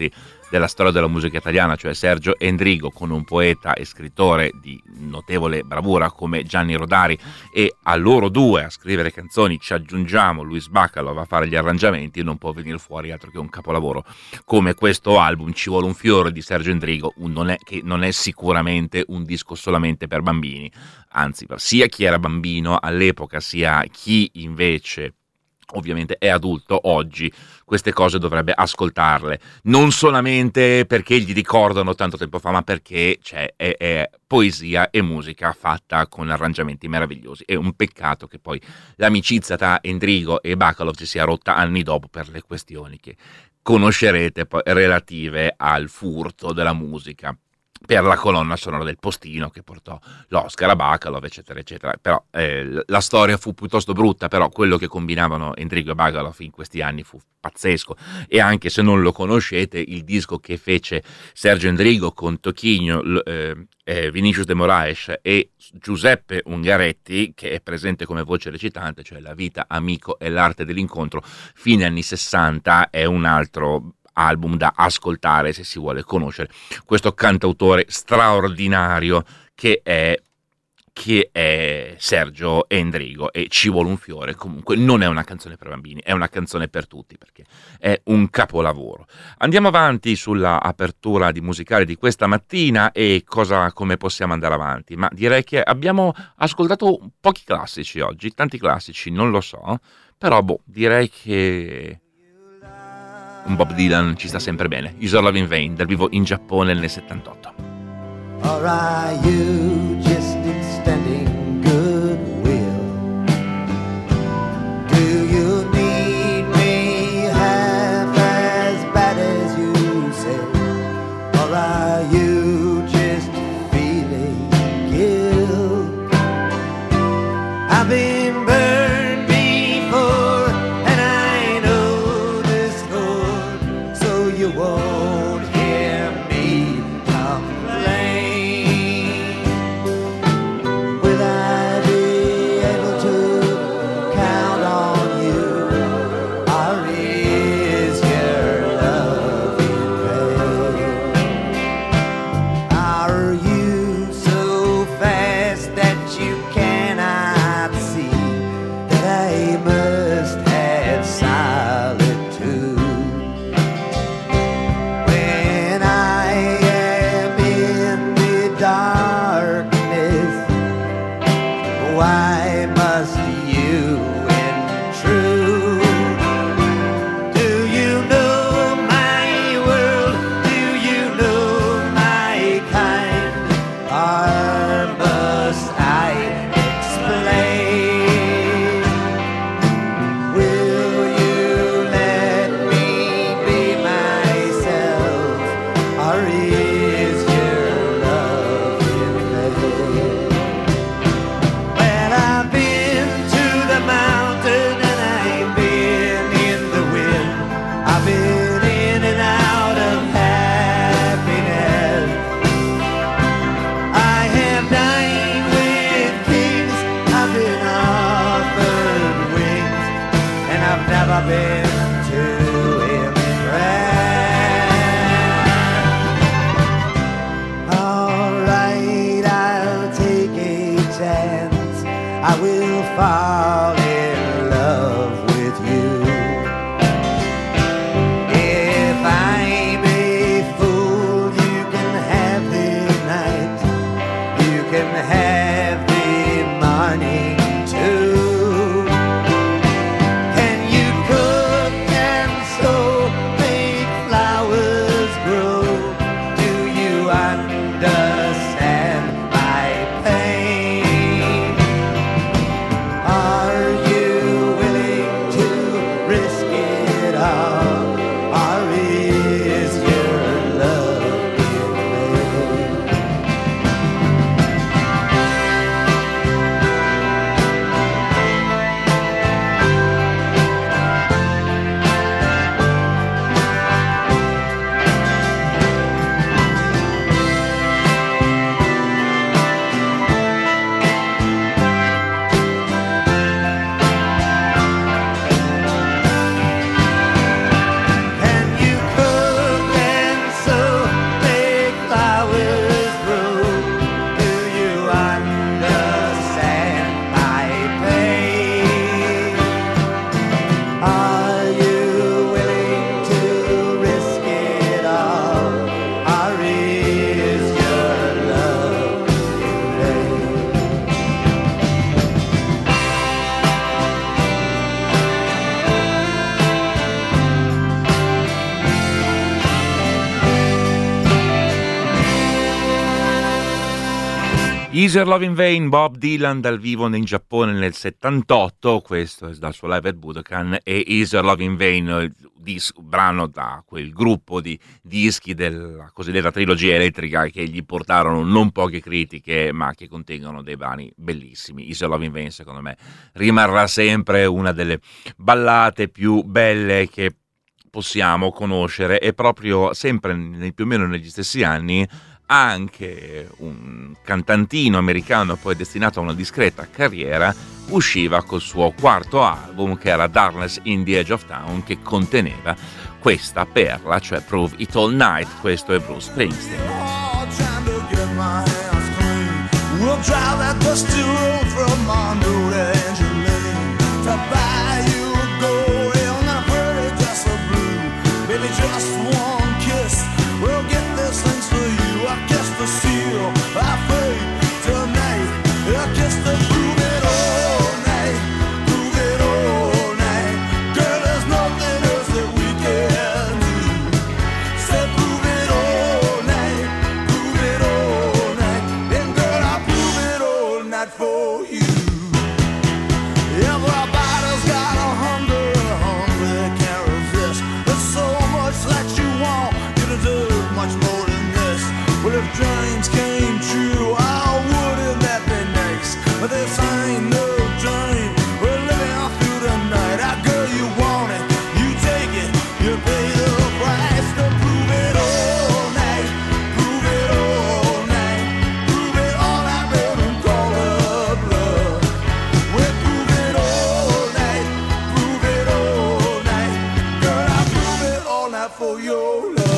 Speaker 1: della storia della musica italiana, cioè Sergio Endrigo, con un poeta e scrittore di notevole bravura come Gianni Rodari, e a loro due a scrivere canzoni ci aggiungiamo Luis Bacalov a fare gli arrangiamenti, non può venire fuori altro che un capolavoro come questo album. Ci vuole un fiore di Sergio Endrigo, che non è sicuramente un disco solamente per bambini, anzi sia chi era bambino all'epoca sia chi invece ovviamente è adulto oggi queste cose dovrebbe ascoltarle, non solamente perché gli ricordano tanto tempo fa, ma perché è poesia e musica fatta con arrangiamenti meravigliosi. È un peccato che poi l'amicizia tra Endrigo e Bacalov si sia rotta anni dopo per le questioni che conoscerete poi relative al furto della musica per la colonna sonora del Postino che portò l'Oscar a Bacalov, eccetera eccetera. Però la storia fu piuttosto brutta, però quello che combinavano Endrigo e Bacalov in questi anni fu pazzesco. E anche se non lo conoscete, il disco che fece Sergio Endrigo con Toquinho, Vinicius de Moraes e Giuseppe Ungaretti, che è presente come voce recitante, cioè La vita, amico e l'arte dell'incontro, fine anni 60, è un altro album da ascoltare se si vuole conoscere questo cantautore straordinario che è Sergio Endrigo. E Ci vuole un fiore comunque non è una canzone per bambini, è una canzone per tutti perché è un capolavoro. Andiamo avanti sulla apertura di musicale di questa mattina e come possiamo andare avanti, ma direi che abbiamo ascoltato pochi classici oggi, tanti classici non lo so, però direi che un Bob Dylan ci sta sempre bene. Is Your Love in Vain, dal vivo in Giappone nel 78.
Speaker 3: Or are you just extending goodwill? Do you need me half as bad as you say? Or are you just feeling guilt? I've been burned before and I know the score, so you won't hear me complain. Will I be able to count on you, or is your love in vain? Are you so fast that you cannot see that I must have solitude? When I am in the darkness, why must you intrude? Do you know my world? Do you know my kind? Or must I explain? Will you let me be myself, or is your love in vain? Well, I've been to the mountain and I've been in the wind. I've been in and out of happiness. I have dined with kings, I've been offered wings, and I've never been too impressed. All right, I'll take a chance. I will fall in love with you. If I'm a fool, you can have the night, you can have the morning too. Can you cook and sew, make flowers grow? Do you understand my pain?
Speaker 1: Easier Love in Vain, Bob Dylan dal vivo in Giappone nel 78, questo è dal suo live at Budokan, e Easier Love in Vain, brano da quel gruppo di dischi della cosiddetta trilogia elettrica che gli portarono non poche critiche, ma che contengono dei brani bellissimi. Easier Love in Vain secondo me rimarrà sempre una delle ballate più belle che possiamo conoscere, e proprio sempre più o meno negli stessi anni anche un cantantino americano poi destinato a una discreta carriera usciva col suo quarto album, che era Darkness in the Edge of Town, che conteneva questa perla, cioè Prove It All Night. Questo è Bruce Springsteen.
Speaker 8: Seal our faith tonight. I kiss the prove it all night, prove it all night. Girl, there's nothing else that we can do. Say prove it all night, prove it all night. And girl, I'll prove it all night for you. Everybody's got a hunger they can't resist. There's so much that you want, you deserve much more than this. Well, if dreams came true, oh, wouldn't that be nice? But this ain't no dream, we're living through the night. How girl, you want it, you take it, you pay the price to prove it all night, prove it all night, prove it all night, baby, and call it love. We'll prove it all night, prove it all night. Girl, I'll prove it all night for your love.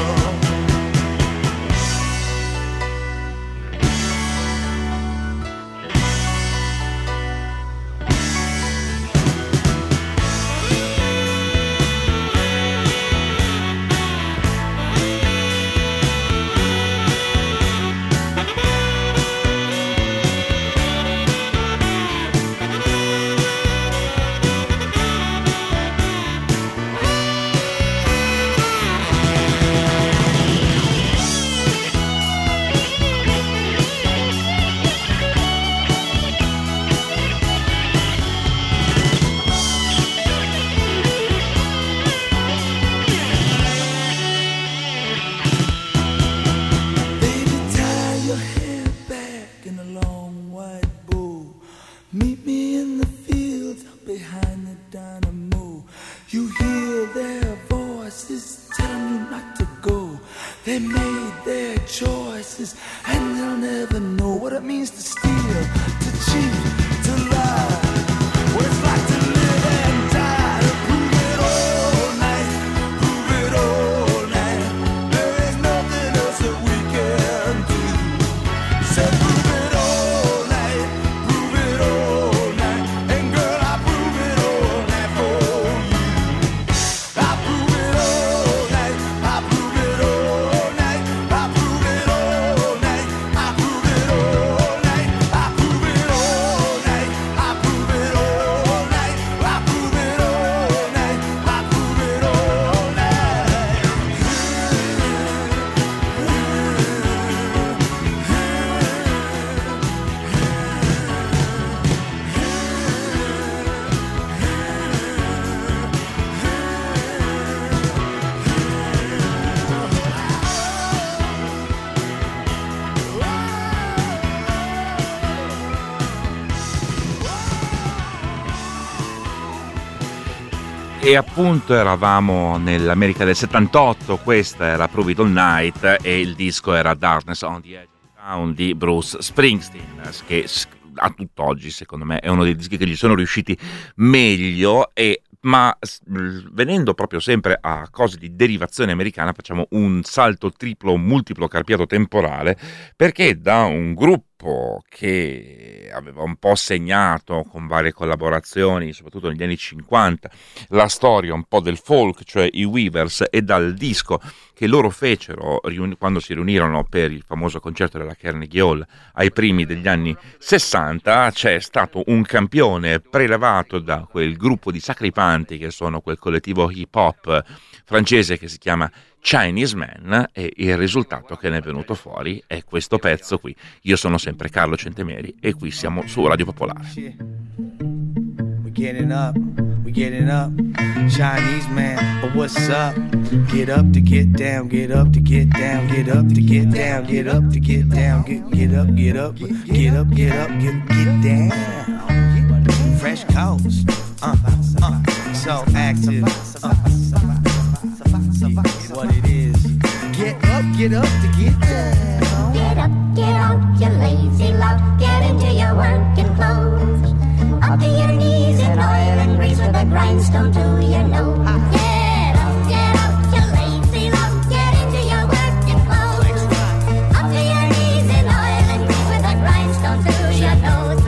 Speaker 1: E appunto eravamo nell'America del 78, questa era Prove It All Night e il disco era Darkness on the Edge of Town di Bruce Springsteen, che a tutt'oggi secondo me è uno dei dischi che gli sono riusciti meglio. Ma venendo proprio sempre a cose di derivazione americana, facciamo un salto triplo, multiplo, carpiato temporale, perché da un gruppo che aveva un po' segnato con varie collaborazioni, soprattutto negli anni 50, la storia un po' del folk, cioè i Weavers, e dal disco che loro fecero quando si riunirono per il famoso concerto della Carnegie Hall ai primi degli anni 60, c'è stato un campione prelevato da quel gruppo di sacripanti che sono quel collettivo hip hop francese che si chiama Chinese Man, e il risultato che ne è venuto fuori è questo pezzo qui. Io sono sempre Carlo Centemeri e qui siamo su Radio Popolare.
Speaker 3: We're getting up, Chinese man, but what's up? Get up to get down, get up to get down, get up to get down, get up to get down, get up, get up, get up, get up, get down. Fresh coast, so active, what it is. Get up to get down.
Speaker 4: Get out, you lazy lout. Get into your working clothes. Up to your knees in oil and grease with a grindstone to your nose. Get out, you lazy lout. Get into your working clothes. Up to your knees in oil and grease with a grindstone to your nose.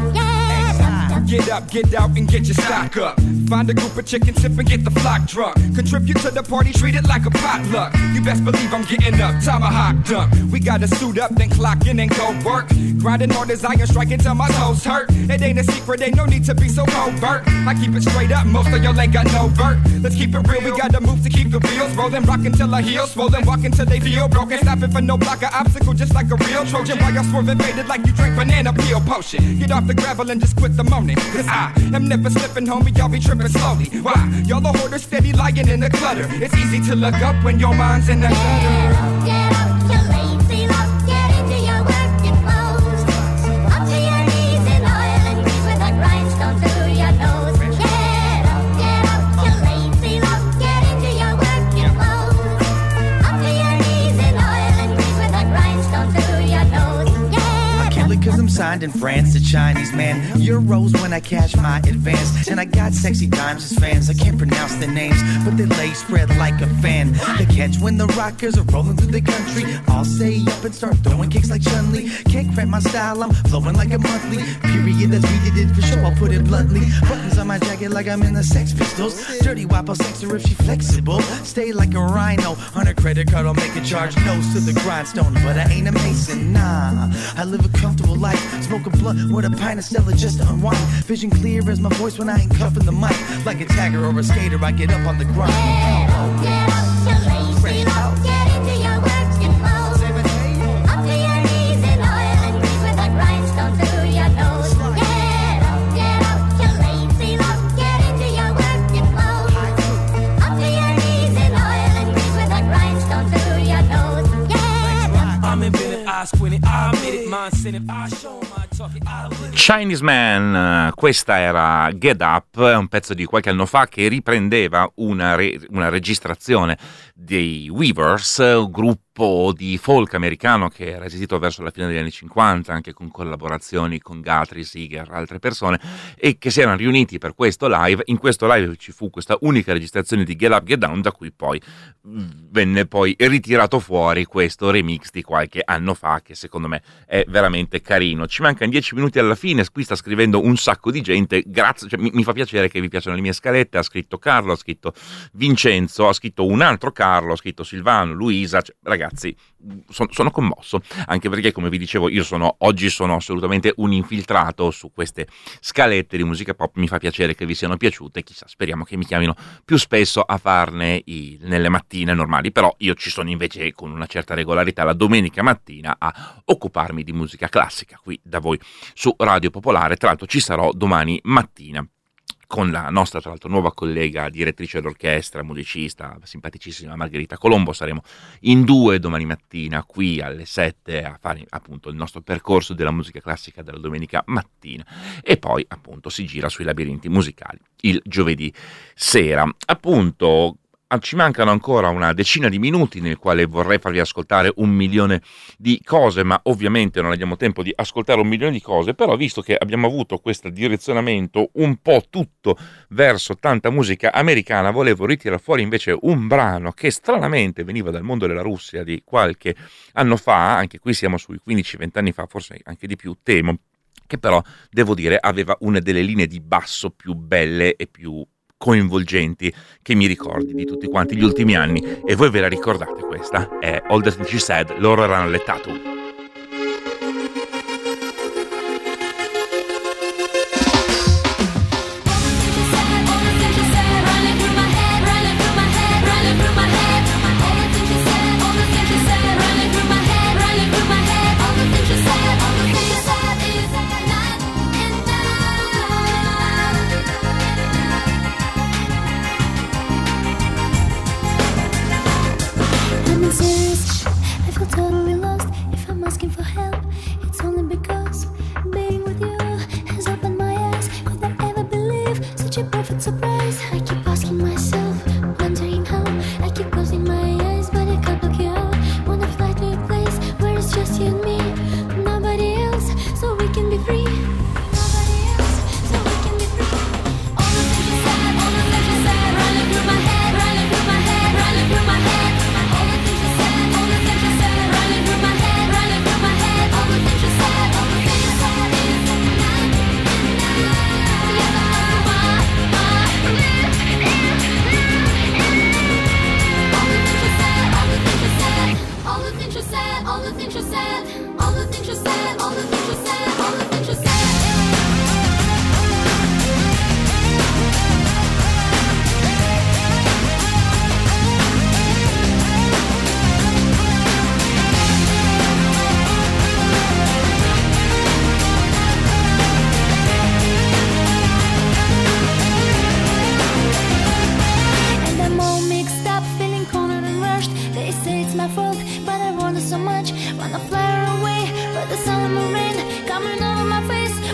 Speaker 10: Get up, get out, and get your stock up. Find a group of chickens, sip and get the flock drunk. Contribute to the party, treat it like a potluck. You best believe I'm getting up, tomahawk dunk. We gotta suit up, then clock in and go work. Grinding hard as iron, striking till my toes hurt. It ain't a secret, ain't no need to be so covert. I keep it straight up, most of y'all ain't got no vert. Let's keep it real, we gotta move to keep the wheels rolling. Rockin' till our heels swollen, walking till they feel broken. Stopping for no block or obstacle, just like a real Trojan. While y'all swerving faded like you drink banana peel potion. Get off the gravel and just quit the moaning. Cause I am never slipping, homie, y'all be tripping slowly. Why? Y'all a hoarder, steady lying in the clutter. It's easy to look up when your mind's in the gutter.
Speaker 4: Get out, you lazy lout. Get into your working clothes. Up to your knees in oil and grease with a grindstone to your nose. Get out, you lazy lout. Get into your working clothes. Up to your knees in oil and grease with a grindstone to your nose.
Speaker 3: I kill it cause I'm signed in France, a Chinese man. Euros when I cash my advance. And I got sexy dimes as fans. I can't pronounce their names, but their legs spread like a fan. The catch when the rockers are rolling through the country. I'll say up and start throwing kicks like Chun-Li. Can't crack my style, I'm flowing like a monthly. Period, that's we did it for sure, I'll put it bluntly. Buttons on my jacket like I'm in the Sex Pistols. Dirty wop, I'll sex her if she flexible. Stay like a rhino, on her credit card I'll make a charge. Nose to the grindstone, but I ain't a mason, nah. I live a comfortable life, smoke a blunt with a pint of Stella just to unwind. Vision clear as my voice when I ain't cuffing the mic. Like a tagger or a skater, I get up on the grind.
Speaker 4: Get out, you lazy lout. Get into your working clothes. Up to your knees in oil and grease with a grindstone to your nose. Get out, you lazy lout. Get into your working clothes. Up to your knees in oil and grease with a grindstone to your nose.
Speaker 10: I'm inventive, I squint it, I admit it, mind incentive, I show 'em I talk it, I live it.
Speaker 1: Chinese Man, questa era Get Up, un pezzo di qualche anno fa che riprendeva una registrazione dei Weavers, un gruppo di folk americano che era esistito verso la fine degli anni 50, anche con collaborazioni con Guthrie, Seeger, altre persone, e che si erano riuniti per questo live. In questo live ci fu questa unica registrazione di Get Up, Get Down, da cui poi venne poi ritirato fuori questo remix di qualche anno fa, che secondo me è veramente carino. Ci mancano 10 minuti alla fine, qui sta scrivendo un sacco di gente, grazie, cioè, mi fa piacere che vi piacciono le mie scalette. Ha scritto Carlo, ha scritto Vincenzo, ha scritto un altro Carlo, ha scritto Silvano, Luisa, cioè, ragazzi, sono commosso, anche perché, come vi dicevo, oggi sono assolutamente un infiltrato su queste scalette di musica pop. Mi fa piacere che vi siano piaciute, chissà, speriamo che mi chiamino più spesso a farne nelle mattine normali, però io ci sono invece con una certa regolarità la domenica mattina a occuparmi di musica classica qui da voi su Radio Popolare. Tra l'altro ci sarò domani mattina con la nostra, tra l'altro, nuova collega direttrice d'orchestra, musicista, simpaticissima Margherita Colombo. Saremo in 2 domani mattina qui alle 7 a fare appunto il nostro percorso della musica classica della domenica mattina, e poi appunto si gira sui labirinti musicali il giovedì sera. Appunto, ci mancano ancora una decina di minuti nel quale vorrei farvi ascoltare 1 milione di cose, ma ovviamente non abbiamo tempo di ascoltare 1 milione di cose. Però, visto che abbiamo avuto questo direzionamento un po' tutto verso tanta musica americana, volevo ritirare fuori invece un brano che stranamente veniva dal mondo della Russia di qualche anno fa. Anche qui siamo sui 15-20 anni fa, forse anche di più, temo, che però devo dire aveva una delle linee di basso più belle e più coinvolgenti che mi ricordi di tutti quanti gli ultimi anni, e voi ve la ricordate. Questa è All That She Said, loro erano le Tattoo.
Speaker 4: Running through my head, running through my head, running through my head. All the things you said.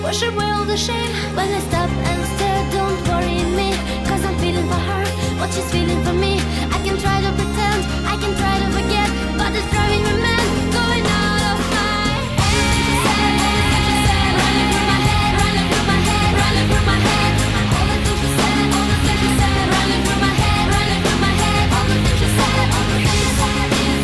Speaker 4: wash away all the shame. When I stop and stare, don't worry me, 'cause I'm feeling for her what she's feeling for me. I can try to pretend, I can try to forget, but it's driving me mad, going out of my head. She said, running through my head, running through my head, running through my head. All the things she said, all the things she said, running through my head, running through my head. All the things she said, all the things she said.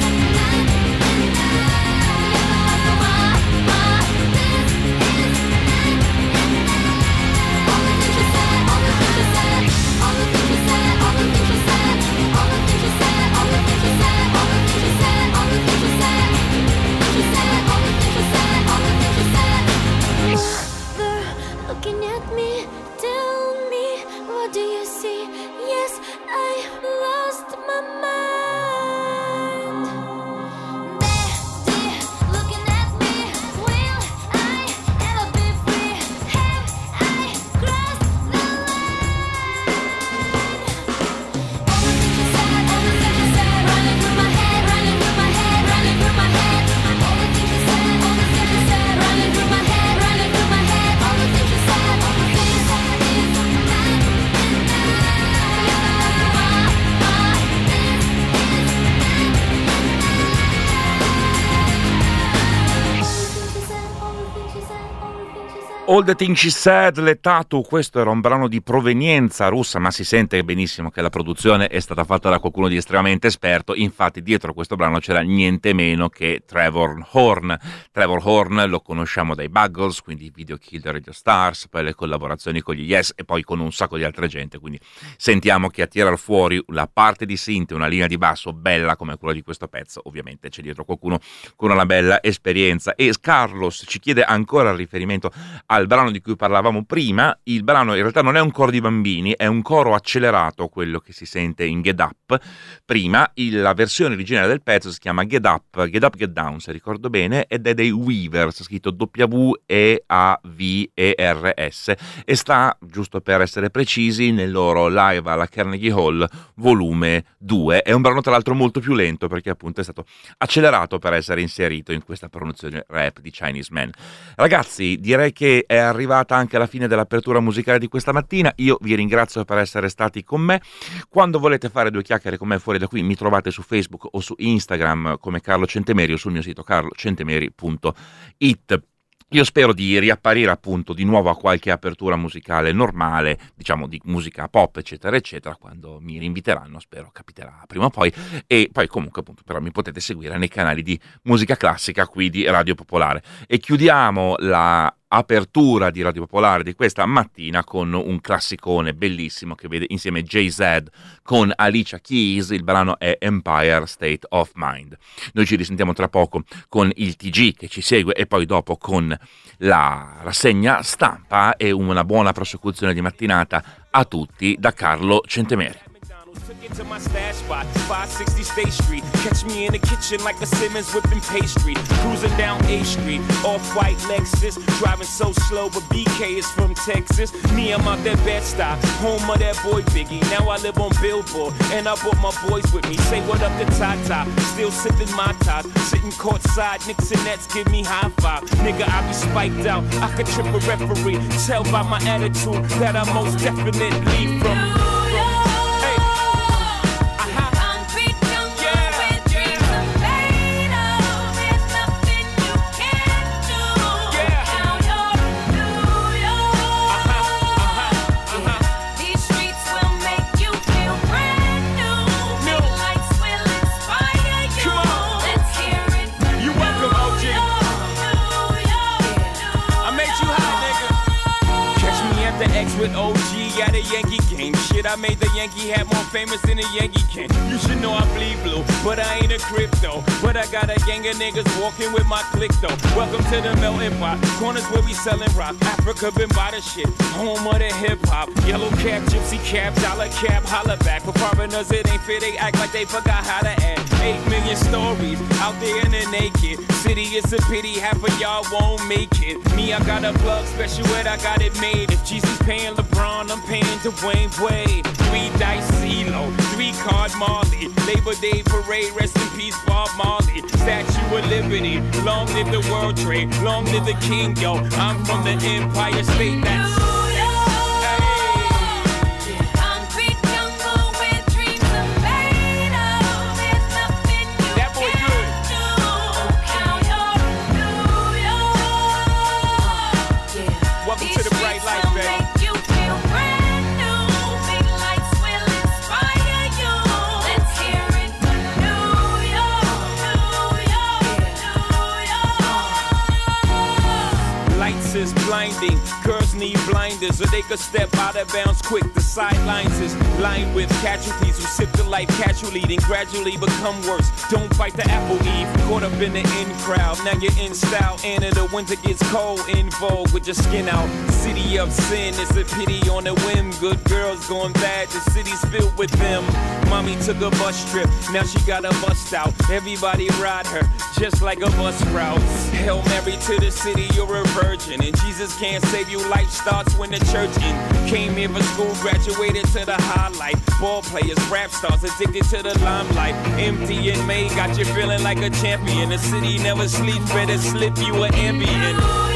Speaker 4: Looking at me, tell me, what do you see? Yes, I lost my mind. Betty, looking at me, will I ever be free? Have I crossed the line? All the things you said, all the things you said, running through my head, running through my head, running through my head. All the things you said, all the things you said, running through my head, running through my head. All the things you said.
Speaker 1: All the Things She Said, le Tatu, questo era un brano di provenienza russa, ma si sente benissimo che la produzione è stata fatta da qualcuno di estremamente esperto. Infatti dietro questo brano c'era niente meno che Trevor Horn. Trevor Horn lo conosciamo dai Buggles, quindi Video Killer Radio Stars, poi le collaborazioni con gli Yes e poi con un sacco di altra gente, quindi sentiamo che a tirar fuori la parte di synth, una linea di basso bella come quella di questo pezzo, ovviamente c'è dietro qualcuno con una bella esperienza. E Carlos ci chiede ancora il riferimento al brano di cui parlavamo prima. Il brano in realtà non è un coro di bambini, è un coro accelerato, quello che si sente in Get Up prima. La versione originale del pezzo si chiama Get Up, Get Down, se ricordo bene, ed è dei Weavers, scritto W-E-A-V-E-R-S, e sta, giusto per essere precisi, nel loro live alla Carnegie Hall volume 2. È un brano tra l'altro molto più lento perché appunto è stato accelerato per essere inserito in questa produzione rap di Chinese Man. Ragazzi, direi che è arrivata anche la fine dell'apertura musicale di questa mattina. Io vi ringrazio per essere stati con me. Quando volete fare due chiacchiere con me fuori da qui, mi trovate su Facebook o su Instagram come Carlo Centemeri o sul mio sito carlocentemeri.it. Io spero di riapparire appunto di nuovo a qualche apertura musicale normale, diciamo di musica pop eccetera eccetera, quando mi rinviteranno, spero capiterà prima o poi. E poi comunque appunto però mi potete seguire nei canali di musica classica qui di Radio Popolare. E chiudiamo la apertura di Radio Popolare di questa mattina con un classicone bellissimo che vede insieme Jay-Z con Alicia Keys. Il brano è Empire State of Mind. Noi ci risentiamo tra poco con il TG che ci segue e poi dopo con la rassegna stampa, e una buona prosecuzione di mattinata a tutti da Carlo Centemeri.
Speaker 11: Took it to my stash spot, 560 State Street. Catch me in the kitchen like a Simmons whipping pastry. Cruising down A Street, off-white Lexus. Driving so slow, but BK is from Texas. Me, I'm out that Bed-Stuy, home of that boy Biggie. Now I live on Billboard, and I brought my boys with me. Say what up to Tata, still sipping my top. Sitting courtside, Knicks and Nets give me high five. Nigga, I be spiked out, I could trip a referee. Tell by my attitude that I'm most definitely from with OG at a Yankee game. Shit, I made the Yankee hat more famous than a Yankee can. You should know I bleed blue, but I ain't a crypto. But I got a gang of niggas walking with my click though. Welcome to the melting pot, corners where we sellin' rock. Africa been by the shit, home of the hip hop. Yellow cap, gypsy cap, dollar cap, holla back. For foreigners it ain't fair, they act like they forgot how to act. 8 million stories out there in the naked city. It's a pity half of y'all won't make it. Me, I got a plug special ed, I got it made. If Jesus paying LeBron, I'm paying Dwayne Wade. 3 dice CeeLo, 3 card Marley. Labor Day parade, rest in peace Bob Marley. Statue of Liberty, long live the World Trade, long live the King, yo. I'm from the Empire State, that's blinding. Girls need blinders so they could step out of bounds quick. The sidelines is lined with casualties who sip the life casually, then gradually become worse. Don't bite the apple, Eve. Caught up in the in crowd, now you're in style. And in the winter gets cold, in vogue with your skin out. City of sin, it's a pity on a whim. Good girls going bad, the city's filled with them. Mommy took a bus trip, now she got a bust out. Everybody ride her, just like a bus route. Hail Mary to the city, you're a virgin. And Jesus can't save you, life starts when the church in. Came here for school, graduated to the highlight. Ball players, rap stars, addicted to the limelight. Empty in May, got you feeling like a champion. The city never sleeps, better slip you an Ambien.